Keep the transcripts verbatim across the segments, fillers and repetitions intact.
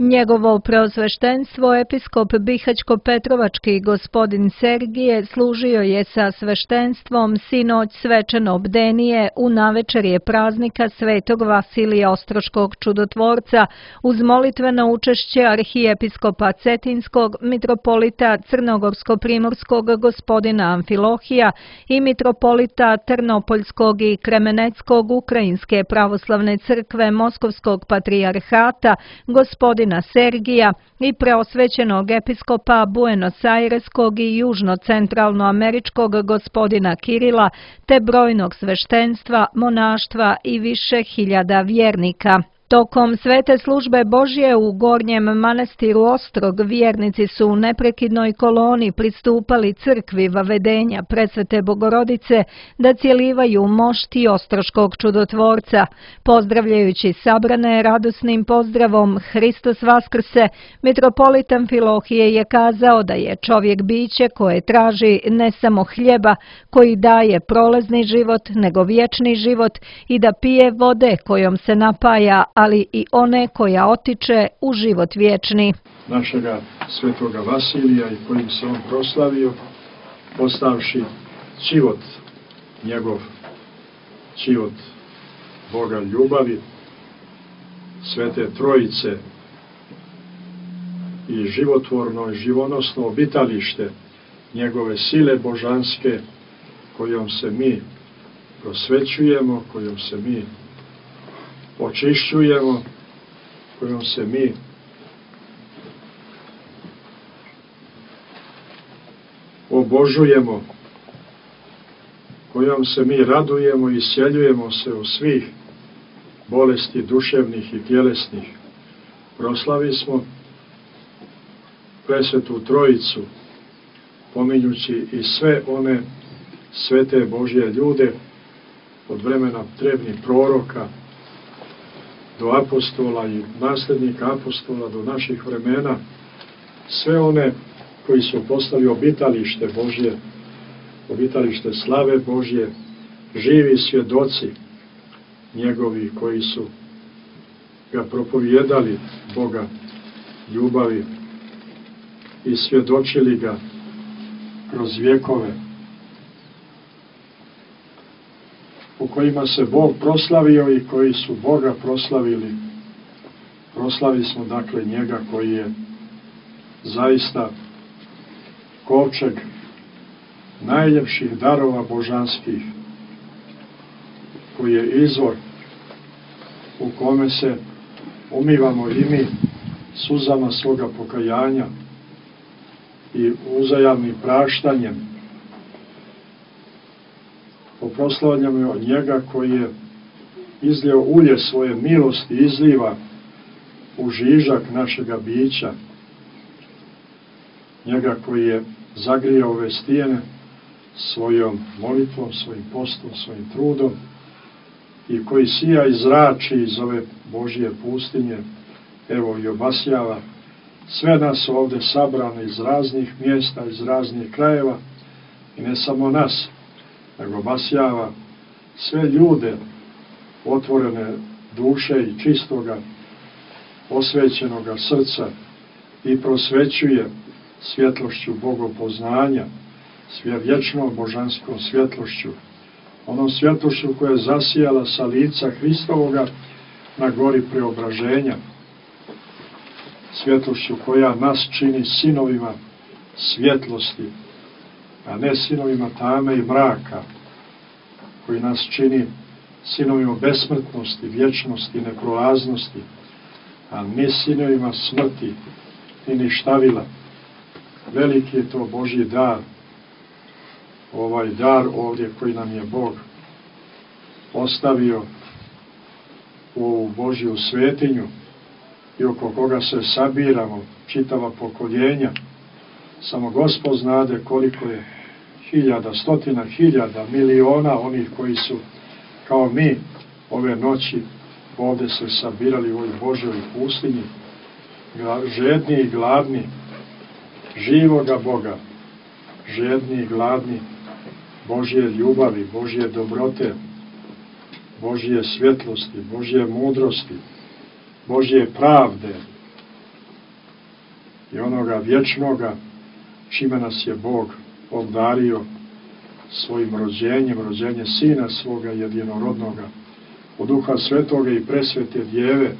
Njegovo preosveštenstvo episkop Bihaćko-Petrovački gospodin Sergije služio je sa sveštenstvom sinoć svečano bdenije u navečerje praznika Svetog Vasilija Ostroškog čudotvorca uz molitveno učešće arhijepiskopa Cetinskog, mitropolita Crnogorsko-primorskog gospodina Amfilohija i mitropolita Trnopoljskog i Kremenetskog Ukrajinske pravoslavne crkve Moskovskog patrijarhata gospodina Sergija i preosvećenog episkopa Buenos Aireskog i južno-centralnoameričkog gospodina Kirila, te brojnog sveštenstva, monaštva i više hiljada vjernika. Tokom svete službe Božje u Gornjem manastiru Ostrog vjernici su u neprekidnoj koloni pristupali crkvi Vavedenja Presvete Bogorodice da cjelivaju mošti Ostroškog čudotvorca. Pozdravljajući sabrane radosnim pozdravom Hristos Vaskrse, mitropolit Amfilohije je kazao da je čovjek biće koje traži ne samo hljeba koji daje prolazni život, nego vječni život i da pije vode kojom se napaja, ali i one koja otiče u život vječni. Našega svetoga Vasilija i kojim se on proslavio, postavši čivot njegov, čivot Boga ljubavi, Svete Trojice i životvorno i živonosno obitalište njegove sile božanske, kojom se mi prosvećujemo, kojom se mi očišćujemo, kojom se mi obožujemo, kojom se mi radujemo i isceljujemo se u svih bolesti duševnih i tjelesnih. Proslavi smo Presvetu Trojicu, pominjući i sve one svete Božje ljude od vremena drevnih proroka do apostola i nasljednika apostola do naših vremena, sve one koji su postali obitalište Božje, obitalište slave Božje, živi svjedoci njegovi koji su ga propovijedali, Boga ljubavi, i svjedočili ga kroz vjekove, u kojima se Bog proslavio i koji su Boga proslavili. Proslavili smo dakle njega koji je zaista kovčeg najljepših darova božanskih, koji je izvor u kome se umivamo i mi suzama svoga pokajanja i uzajamnim praštanjem. Proslavljamo njega koji je izlio ulje svoje milosti, izliva u žižak našega bića, njega koji je zagrijao ove stijene svojom molitvom, svojim postom, svojim trudom i koji sija i zrači iz ove Božje pustinje, evo i obasjava sve nas ovdje sabrane iz raznih mjesta, iz raznih krajeva, i ne samo nas, nego obasjava sve ljude otvorene duše i čistoga, osvećenoga srca i prosvećuje svjetlošću bogopoznanja, vječnom božanskom svjetlošću, onom svjetlošću koja je zasijala sa lica Hristovoga na gori preobraženja, svjetlošću koja nas čini sinovima svjetlosti, a ne sinovima tame i mraka, koji nas čini sinovima besmrtnosti, vječnosti, neprolaznosti, a ne sinovima smrti i ništavila. Veliki je to Božji dar, ovaj dar ovdje koji nam je Bog ostavio u ovu Božju svetinju i oko koga se sabiramo, čitava pokoljenja. Samo Gospod znade koliko je hiljada, stotina hiljada, miliona onih koji su kao mi ove noći ovdje se sabirali u ovoj Božjoj pustinji, žedni i gladni živoga Boga, žedni i gladni Božje ljubavi, Božje dobrote, Božje svjetlosti, Božje mudrosti, Božje pravde, i onoga vječnoga čime nas je Bog obdario svojim rođenjem, rođenje Sina svoga jedinorodnoga, od Duha Svetoga i presvete Djeve,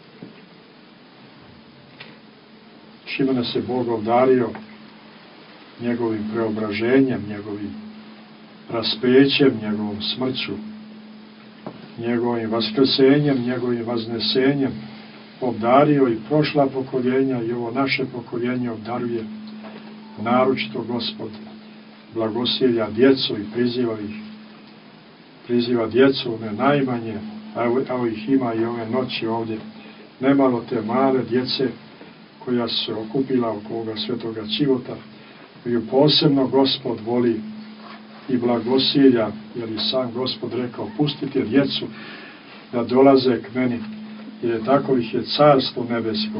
čime nas je Bog obdario njegovim preobraženjem, njegovim raspećem, njegovom smrću, njegovim vaskrsenjem, njegovim vaznesenjem, obdario i prošla pokoljenja i ovo naše pokoljenje obdaruje, naročito Gospod blagosilja djecu i priziva ih, priziva djecu, ne najmanje, a evo ih ima i ove noći ovdje, nemalo te male djece koja se okupila oko ovoga svetoga čivota, koju posebno Gospod voli i blagosilja, jer je sam Gospod rekao, pustite djecu da dolaze k meni, jer tako ih je carstvo nebesko,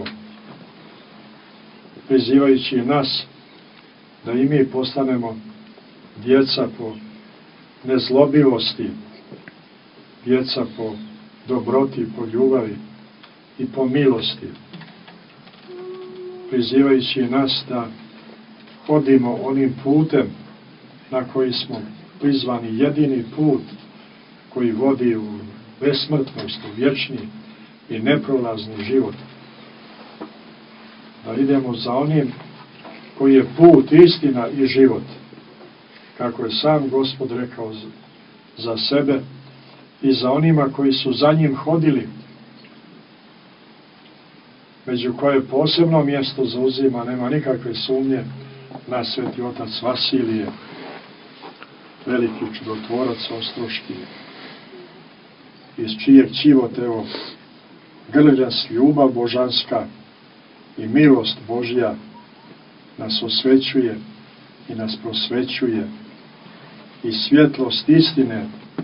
prizivajući nas da i mi postanemo djeca po nezlobivosti, djeca po dobroti, po ljubavi i po milosti, prizivajući nas da hodimo onim putem na koji smo prizvani, jedini put koji vodi u besmrtnost, u vječni i neprolazni život. Da idemo za onim koji je put, istina i život, kako je sam Gospod rekao za sebe i za onima koji su za njim hodili, među koje posebno mjesto zauzima, nema nikakve sumnje, na sveti otac Vasilije, veliki čudotvorac ostroški, iz čijeg čivota, evo, grljas, ljubav božanska i milost Božja nas osvećuje i nas prosvećuje, i svjetlost istine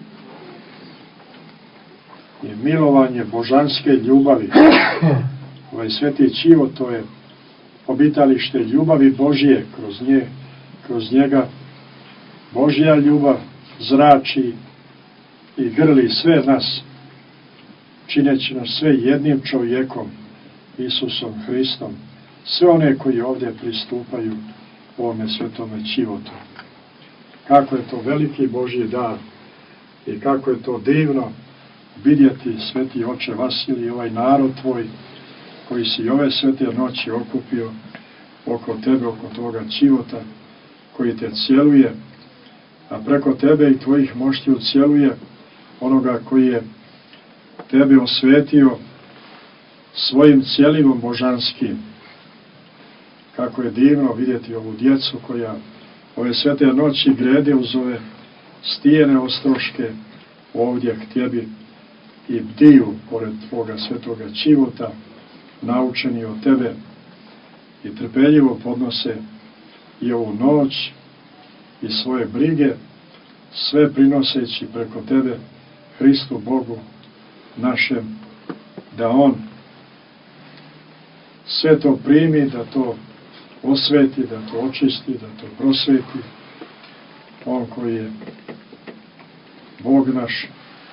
i milovanje božanske ljubavi. Ovaj sveti čivot, to je obitalište ljubavi Božje, kroz nje, kroz njega Božja ljubav zrači i grli sve nas, čineći nas sve jednim čovjekom, Isusom Hristom, sve one koji ovdje pristupaju ovome svetome čivotu. Kako je to veliki Božji dar i kako je to divno vidjeti, sveti oče Vasilije, ovaj narod tvoj koji si ove svete noći okupio oko tebe, oko toga čivota, koji te cjeluje, a preko tebe i tvojih moštiju cjeluje onoga koji je tebe osvetio svojim cjelivom božanskim. Kako je divno vidjeti ovu djecu koja ove svete noći grede uz ove stijene ostroške ovdje k tebi i bdiju pored tvoga svetoga čivota, naučeni od tebe, i trpeljivo podnose i ovu noć i svoje brige, sve prinoseći preko tebe Hristu Bogu našem, da On sve to primi, da to osveti, da to očisti, da to prosveti. On koji je Bog naš,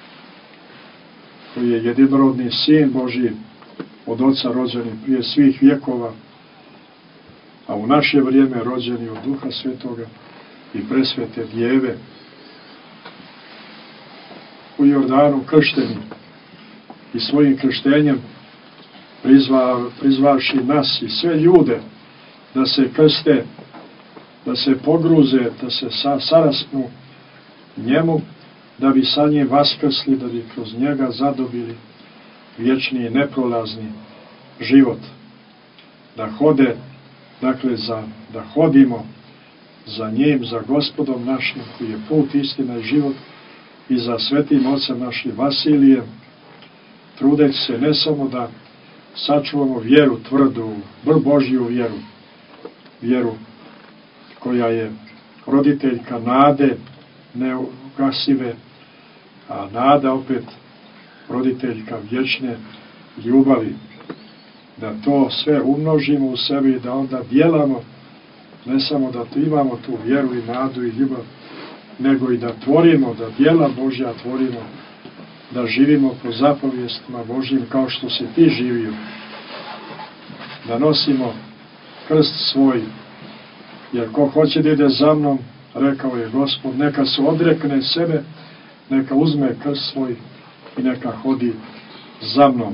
koji je jedinorodni Sin Božji, od Oca rođeni prije svih vjekova, a u naše vrijeme rođeni od Duha Svetoga i presvete Djeve, u Jordanu kršteni i svojim krštenjem prizva, prizvavši nas i sve ljude da se krste, da se pogruze, da se sa, saraspnu njemu, da bi sa njim vaskrsli, da bi kroz njega zadobili vječni i neprolazni život. Da hode, dakle, za, da hodimo za njim, za Gospodom našim, koji je put, istina i život, i za svetim ocem našim Vasilijem, trudeći se ne samo da sačuvamo vjeru tvrdu, Božju vjeru, vjeru koja je roditeljka nade neugasive, a nada opet roditeljka vječne ljubavi, da to sve umnožimo u sebi i da onda djelamo, ne samo da imamo tu vjeru i nadu i ljubav, nego i da tvorimo, da djela Božja tvorimo, da živimo po zapovjestima Božjim kao što si ti živio, da nosimo krst svoj, jer ko hoće da ide za mnom, rekao je Gospod, neka se odrekne sebe, neka uzme krst svoj i neka hodi za mnom.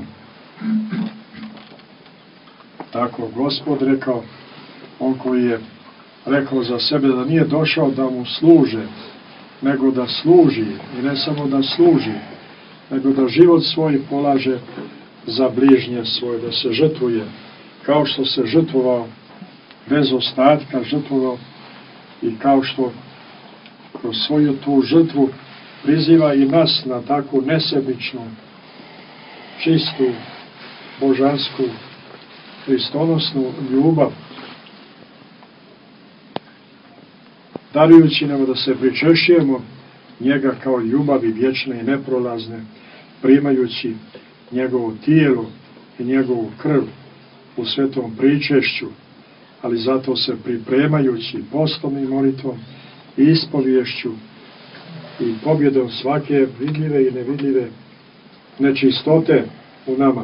Tako Gospod rekao, on koji je rekao za sebe da nije došao da mu služe, nego da služi, i ne samo da služi, nego da život svoj polaže za bližnje svoje, da se žrtvuje, kao što se žrtvovao, bez ostatka žrtvovao, i kao što kroz svoju tu žrtvu priziva i nas na takvu nesebičnu, čistu, božansku, hristonosnu ljubav, darujući nam da se pričešćujemo njega kao ljubavi vječne i neprolazne, primajući njegovo tijelo i njegovu krv u svetom pričešću, ali zato se pripremajući postom i molitvom i ispoviješću i pobjedom svake vidljive i nevidljive nečistote u nama.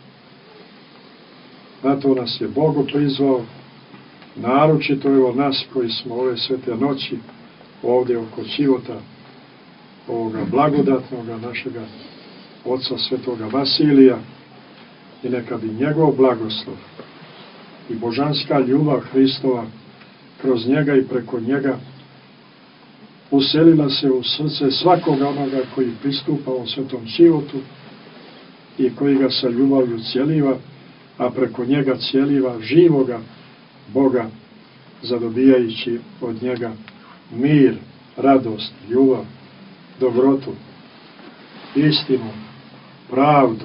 Zato nas je Bog prizvao, naročito evo nas koji smo ove svete noći ovdje oko Čivota, ovoga blagodatnoga našega oca svetoga Vasilija, i neka bi njegov blagoslov i božanska ljubav Hristova kroz njega i preko njega uselila se u srce svakoga onoga koji pristupa u svetom Čivotu i koji ga sa ljubavlju cijeliva, a preko njega cijeliva živoga Boga, zadobijajući od njega mir, radost, ljubav, dobrotu, istinu, pravdu,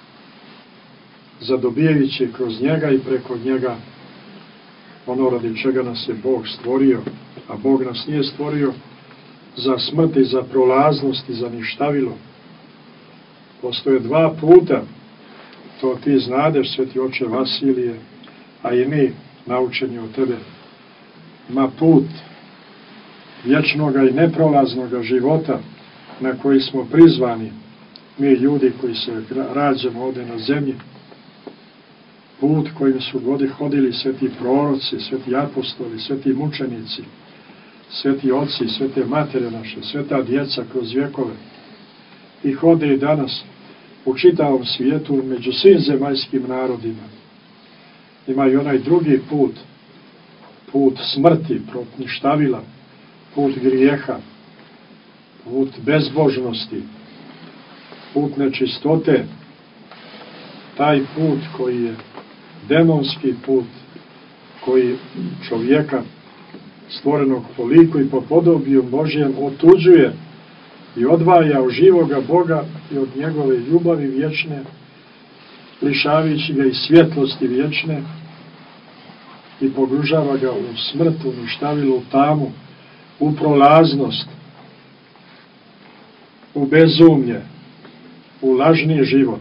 zadobijajući kroz njega i preko njega ono radi čega nas je Bog stvorio, a Bog nas nije stvorio za smrt i za prolaznost i za ništavilo. Postoje dva puta, to ti znadeš, sveti oče Vasilije, a i mi, naučeni od tebe, ima put vječnoga i neprolaznoga života na koji smo prizvani, mi ljudi koji se rađamo ovdje na zemlji, put kojim su godi hodili sveti proroci, sveti apostoli, sveti mučenici, sveti oci, svete matere naše, sveta djeca kroz vjekove, i hode i danas u čitavom svijetu među svim zemaljskim narodima. Ima i onaj drugi put, put smrti, put ništavila, put grijeha, put bezbožnosti, put nečistote, taj put koji je demonski put, koji čovjeka stvorenog po liku i po podobiju Božjem otuđuje i odvaja od živoga Boga i od njegove ljubavi vječne, lišavajući ga i svjetlosti vječne, i pogružava ga u smrt, u ništavilu, u tamu, u prolaznost, u bezumlje, u lažni život.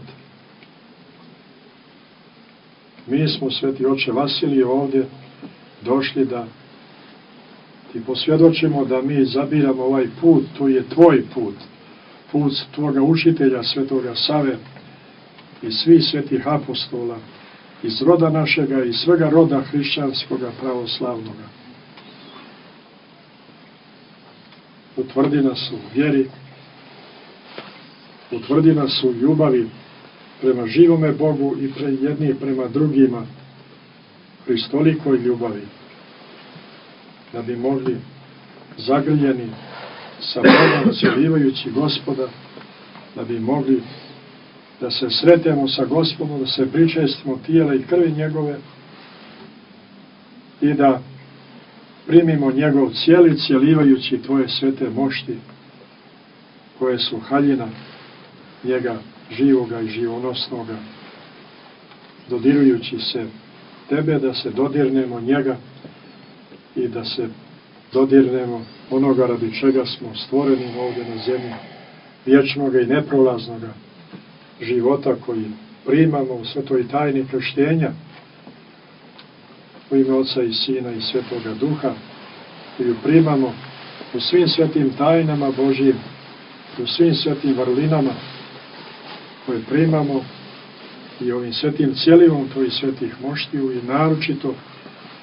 Mi smo, sveti oče Vasilije, ovdje došli da ti posvjedočimo da mi zabiramo ovaj put, to je tvoj put, put tvoga učitelja, svetoga Save i svih svetih apostola, iz roda našega i svega roda hrišćanskoga pravoslavnoga. Utvrdi nas u vjeri, utvrdi nas u ljubavi prema živome Bogu i pre jedni prema drugima, Hristolikoj ljubavi, da bi mogli zagrljeni sa Bogom, cjelivajući Gospoda, da bi mogli da se sretemo sa Gospodom, da se pričestimo tijela i krvi njegove i da primimo njegov cijeli, cjelivajući tvoje svete mošti, koje su haljina njega živoga i živonosnoga, dodirujući se tebe, da se dodirnemo njega i da se dodirnemo onoga radi čega smo stvoreni ovdje na zemlji, vječnoga i neprolaznoga života koji primamo u svetoj tajni krštenja u ime Oca i Sina i Svetoga Duha, koju primamo u svim svetim tajnama Božjim, u svim svetim vrlinama koje primamo i ovim svetim cijelivom tvojih svetih moštiju, i naročito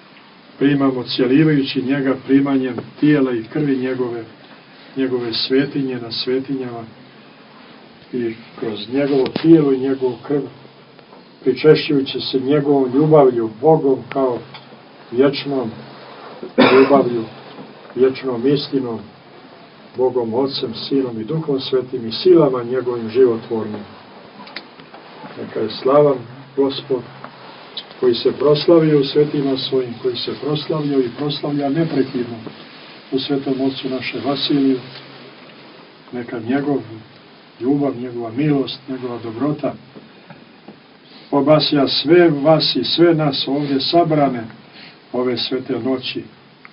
primamo cijelivajući njega primanjem tijela i krvi njegove, njegove svetinje na svetinjama i kroz njegovo tijelo i njegovu krv, pričešćujući se njegovom ljubavlju Bogom kao vječnom ljubavlju, vječnom istinom, Bogom Otcem, Sinom i Duhom Svetim i silama njegovim životvornim. Neka je slavan Gospod, koji se proslavio u svetima svojim, koji se proslavio i proslavlja neprekidno u Svetom Otcu naše Vasiliju. Neka njegov ljubav, njegova milost, njegova dobrota obasja sve vas i sve nas ovdje sabrane ove svete noći.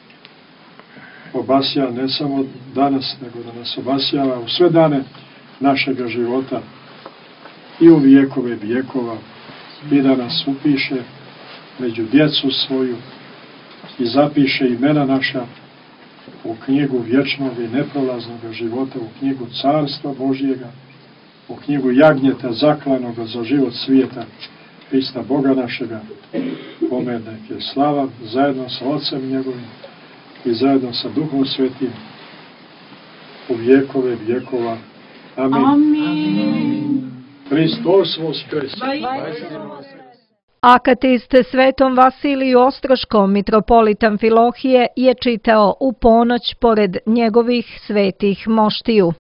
Obasja ne samo danas, nego da nas obasjava u sve dane našega života i u vijekove vijekova i da nas upiše među djecu svoju i zapiše imena naša u knjigu vječnog i neprolaznog života, u knjigu Carstva Božjega, u knjigu jagnjeta zaklanoga za život svijeta, Hrista Boga našega, kome nek je slava zajedno sa Otcem njegovim i zajedno sa Duhom Svetim u vijekove vjekova. Amin. Amin. Hristos Voskres! Akatist Svetom Vasiliju Ostroškom mitropolitan Filohije je čitao u ponoć pored njegovih svetih moštiju.